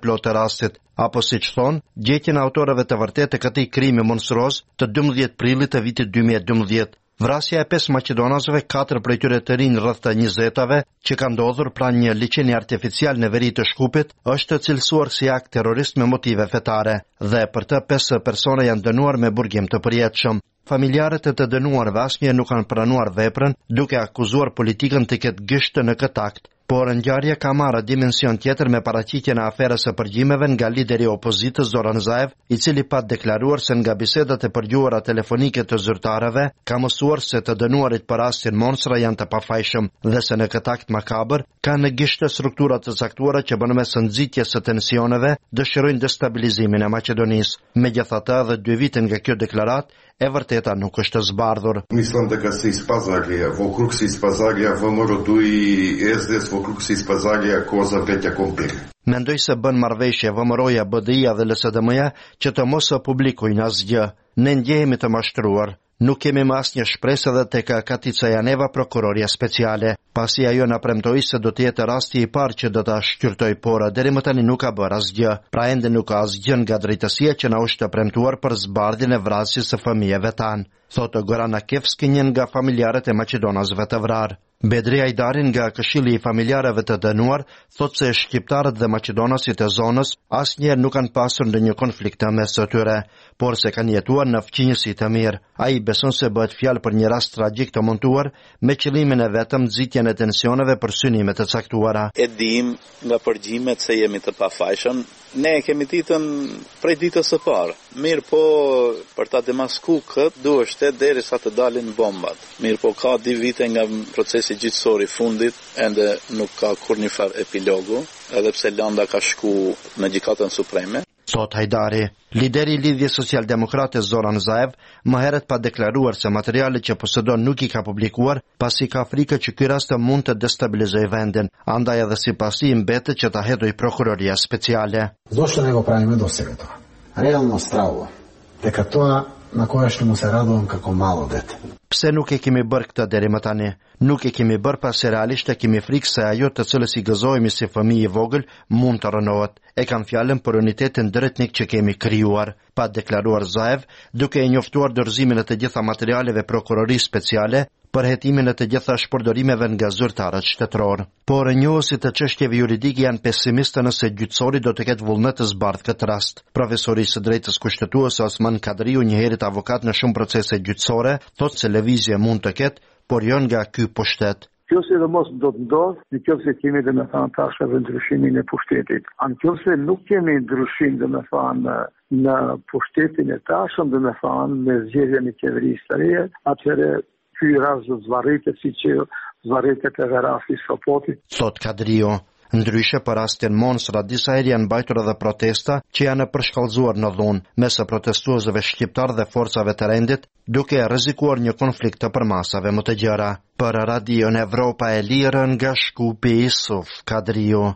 plot të rastit, apo siç thon, gjetjen e autorëve të vërtetë të këtij krimi monstruoz të 12 prillit të vitit 2012. Vrasja e 5 maqedonasëve, 4 prej tyre të rinj rreth të 20-tave, që ka ndodhur pranë një liçeni artificial në veri të Shkupit, është cilësuar si akt terrorist me motive fetare, dhe për të 5 persona janë dënuar me burgim të përjetshëm. Familjarët e të dënuarve asnjëherë nuk kanë pranuar veprën, duke akuzuar politikën të ketë gishtë në këtë akt. Por ngjarja ka marrë dimension tjetër me paraqitjen e aferës së përgjimeve nga lideri i opozitës Zoran Zaev, i cili pa deklaruar se nga bisedat e përgjuara telefonike të zyrtarëve ka mësuar se të dënuarit për rastin Monsra janë të pafajshëm dhe se në këtë akt makabër ka në gishtë struktura të caktuara që bën mes nxitjes së tensioneve dëshirojnë destabilizimin e Maqedonisë. Megjithatë, edhe 2 vite nga kjo deklaratë, e vërteta nuk është zbardhur. Mislim дека се испазали, вокруг се испазали ВМРО-то и СДС, вокруг се испазали коза вретја компир. Mendoj se bën marrëveshje VMRO-ja, BDI-ja dhe LSDM-ja që të mos publikojnë asgjë. Ne ndjehemi të mashtruar. Nuk kemi më asnjë shpresë edhe tek Katica Janeva, prokuroria speciale, pasi ajo na premtoi se do të jetë rasti i parë që do ta shqyrtoj, por deri më tani nuk ka bërë asgjë. Pra ende nuk ka asgjë nga drejtësia që na është premtuar për zbardhjen e vrasjes së fëmijëve tan, thotë Goran Akevski, një nga familjarët e maqedonasëve të vrarë. Bedri Ajdarin nga Këshilli i Familjarëve të dënuar thotë se shqiptarët dhe maqedonasit e zonës asnjëherë nuk kanë pasur ndonjë konflikt mes tyre, por se kanë jetuar në fqinjësi të mirë. Ai beson se bëhet fjalë për një rast tragjik të montuar me qëllimin e vetëm nxitjen e tensioneve për synime të caktuara. E dim nga përgjimet se jemi të pafajshëm. Ne kemi ditën prej ditës së parë. Mirë po, për ta demasku këtë, duhet derisa të dalin bombat. Mirë po, ka 2 vite nga procesi gjyqësor i fundit, ende nuk ka kur një farë epilogu, edhe pse Landa ka shku në Gjykatën Supreme. Thot Hajdari, lideri i Lidhjes Socialdemokrate Zoran Zaev, më herët pa deklaruar se materialet që posedon nuk i ka publikuar, pasi ka frikë që ky rast mund të destabilizojë vendin, andaj edhe sipasi mbetet që ta hedhoj prokuroria speciale. Zašto ne go pravime do сега тоа? Realno stravo, дека тоа na koje što mu se radovam kako malo dete. Pse nuk e kemi bërë këtë deri më tani? Nuk e kemi bërë pasi realisht e kemi frikë se ajo të cilës i gëzohemi si fëmijë i vogël mund të rënohet. E kam fjalën për unitetin drejtnik që kemi krijuar, pa deklaruar Zaev, duke e njoftuar dorëzimin e të gjitha materialeve prokurorisë speciale për hetimin e të gjitha shpërdorimeve nga zyrtarët shtetëror. Por njohësit të çështjeve juridike janë pesimistë nëse gjyqësori do të ketë vullnet të zbardhë këtë rast. Profesori i së drejtës kushtetuese Osman Kadriu, një herët avokat në shumë procese gjyqësore, thotë se lëvizje mund të ketë, por jo nga ky pushtet. Kjo sidomos do të ndodhë në qoftë se kemi domethënë tashmë ndryshimin e pushtetit. Nëse nuk kemi ndryshim domethënë në pushtetin e tashëm, domethënë me zgjedhjen e qeverisë së re, atëherë ky rast do të zvarritet siç zvarritet edhe rasti i Sopotit. Thot Kadrio. Ndryshe për rastin Monsra, disa herë janë mbajtur edhe protesta që janë përshkallëzuar në dhunë mes protestuesve shqiptar dhe forcave të rendit, duke rrezikuar një konflikt të përmasave më të gjëra. Për Radion Evropa e Lirë nga Shkupi, Isuf Kadrio.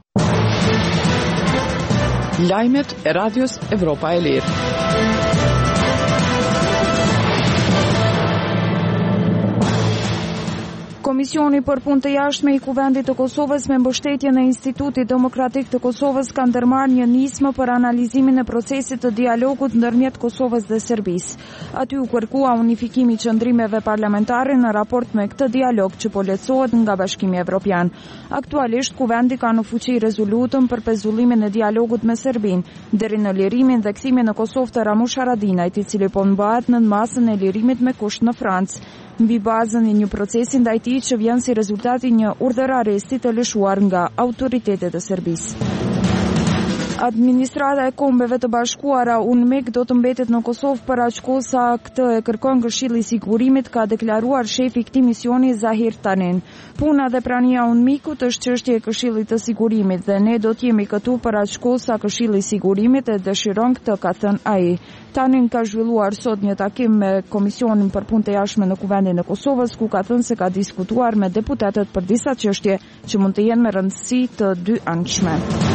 Lajmet e Radios Evropa e Lirë. Komisioni për punë të jashtme i Kuvendit të Kosovës me mbështetjen e Institutit Demokratik të Kosovës ka ndërmarrë një nismë për analizimin e procesit të dialogut ndërmjet Kosovës dhe Serbisë. Aty u kërkua unifikimi i qëndrimeve parlamentare në raport me këtë dialog që po lehtësohet nga Bashkimi Evropian. Aktualisht Kuvendi ka në fuqi rezolutën për pezullimin e dialogut me Serbinë, deri në lirimin dhe kthimin në Kosovë të Ramush Haradinajt, i cili po mbahet në masën e lirimit me kusht në Francë, mbi bazën e një procesi ndaj tij që vjen si rezultati një urdhër arresti të lëshuar nga autoritetet e Serbisë. Administrata e Kombeve të Bashkuara UNMIK do të mbetet në Kosovë për aq kohë sa këtë e kërkon Këshilli i Sigurimit, ka deklaruar shefi i këtij misioni Zahir Tanin. Puna dhe prania e UNMIK-ut është çështje e Këshillit të Sigurimit dhe ne do të jemi këtu për aq kohë sa Këshilli i Sigurimit e dëshiron këtë, ka thënë ai. Tanin ka zhvilluar sot një takim me Komisionin për punë të jashtme në Kuvendin e Kosovës, ku ka thënë se ka diskutuar me deputetët për disa çështje që mund të jenë me rëndësi të dy anshme.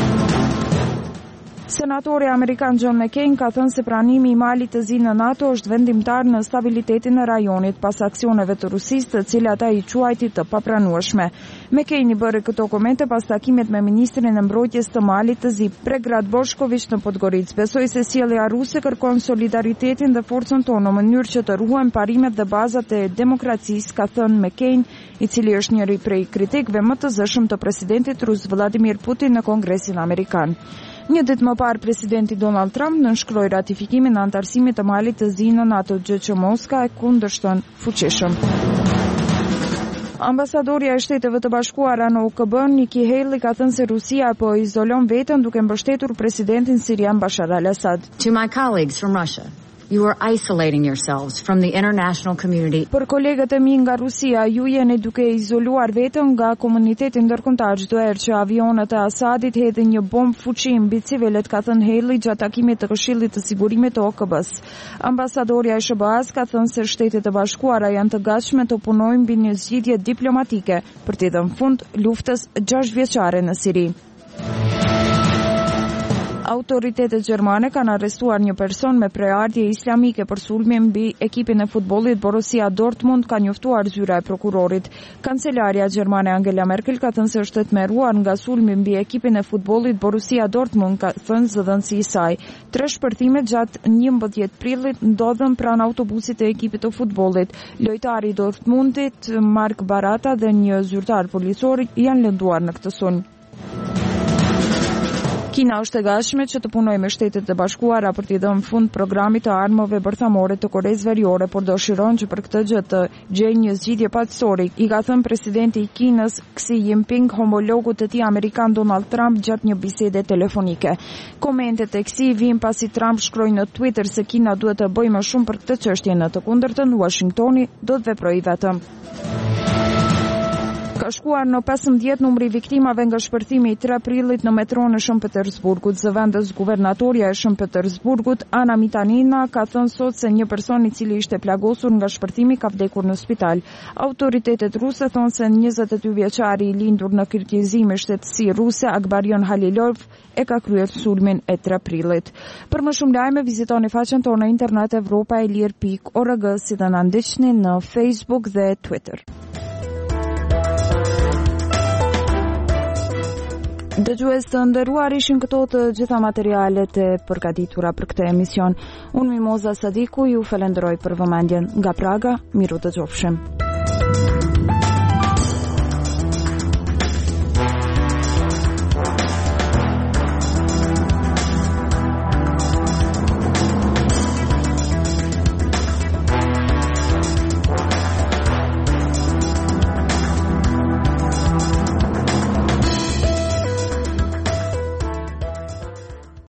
Senatori Amerikan John McCain ka thënë se pranimi i Malit të zi në NATO është vendimtar në stabilitetin e rajonit pas aksioneve të Rusisë, të cilat ai quajti të papranueshme. McCain i bëri këto komente pas takimit me ministrin e mbrojtjes të Malit të Zi, Predrag Boshković në Podgoricë. Besoi se sjellja ruse kërkon solidaritetin dhe forcën tonë në mënyrë që të ruajmë parimet dhe bazat e demokracisë, ka thënë McCain, i cili është njëri prej kritikëve më të zëshëm të presidentit rus Vladimir Putin në Kongresin Amerikan. Një ditë më parë, presidenti Donald Trump nënshkroi ratifikimin e antarësimit të Malit të Zi në NATO, gjë që Moska e kundërshton fuqishëm. Ambasadorja e Shteteve të Bashkuara në UKB, Nikki Haley, ka thënë se Rusia po izolon veten duke mbështetur presidentin sirian Bashar al-Assad. To my colleagues from Russia, you are isolating yourselves from the international community. Për kolegët e mi nga Rusia, ju jeni duke izoluar veten nga komuniteti ndërkombëtar çdo herë që avionët e Asadit hedhin një bombë fuqi mbi civilët, ka thënë Haley gjatë takimit të Këshillit të Sigurimit të OKB-s. Ambasadorja e SBA-s ka thënë se Shtetet e Bashkuara janë të gatshme të punojnë mbi një zgjidhje diplomatike për të dhënë fund luftës 6 vjeçare në Siri. Autoritetet gjermane kanë arrestuar një person me preardhje islamike për sulmin mbi ekipin e futbollit Borussia Dortmund, ka njoftuar zyra e prokurorit. Kancelaria gjermane Angela Merkel ka thënë se është tmerruar nga sulmi mbi ekipin e futbollit Borussia Dortmund, ka thënë zëdhënësi i saj. 3 shpërthime gjatë 11 prillit ndodhen pranë autobusit të ekipit të futbollit. Lojtari i Dortmundit, Mark Barata, dhe një zyrtar policor janë lënduar në këtë sulm. Kina është e gatshme që të punojë me Shtetet e Bashkuara për t'i dhënë fund programit të armëve bërthamore të Koreas Veriore, por dëshiron që për këtë gjë të gjejë një zgjidhje paqësore, i ka thënë presidenti i Kinës Xi Jinping homologut të tij amerikan Donald Trump gjatë një bisede telefonike. Komentet e Xi vijnë pasi Trump shkroi në Twitter se Kina duhet të bëjë më shumë për këtë çështje, në të kundërtën Washingtoni do të veprojë vetëm. Ka shkuar në 15 numri viktimave nga shpërthimi i 3 prillit në metron e Shën Petersburgut. Zëvendës guvernatorja e Shën Petersburgut, Ana Mitanina, ka thënë sot se një person i cili ishte plagosur nga shpërthimi ka vdekur në spital. Autoritetet ruse thonë se 22 vjeçari i lindur në Kirgizim me shtetësi ruse, Akbarjon Halilov, e ka kryer sulmin e 3 prillit. Për më shumë lajme vizitoni faqen tonë në internet europaelir.org, si dhe na ndiqni në Facebook dhe Twitter. Dëgjues të nderuar, ishin këto të gjitha materialet e përgatitura për këtë emision. Unë Mimoza Sadiku ju falenderoj për vëmendjen. Nga Praga, miru dëgjofshim.